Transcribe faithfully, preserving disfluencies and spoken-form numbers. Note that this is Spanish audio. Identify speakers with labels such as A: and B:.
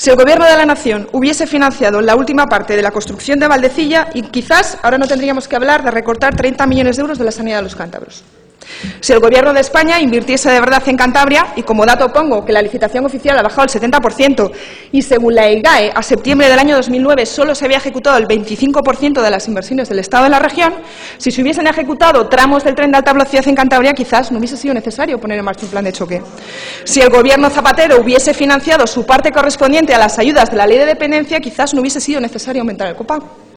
A: Si el Gobierno de la Nación hubiese financiado la última parte de la construcción de Valdecilla, y quizás ahora no tendríamos que hablar de recortar treinta millones de euros de la sanidad de los cántabros. Si el Gobierno de España invirtiese de verdad en Cantabria, y como dato pongo que la licitación oficial ha bajado al setenta por ciento, y según la E I G A E, a septiembre del año dos mil nueve solo se había ejecutado el veinticinco por ciento de las inversiones del Estado en la región, si se hubiesen ejecutado tramos del tren de alta velocidad en Cantabria, quizás no hubiese sido necesario poner en marcha un plan de choque. Si el Gobierno Zapatero hubiese financiado su parte correspondiente a las ayudas de la Ley de Dependencia, quizás no hubiese sido necesario aumentar el copago.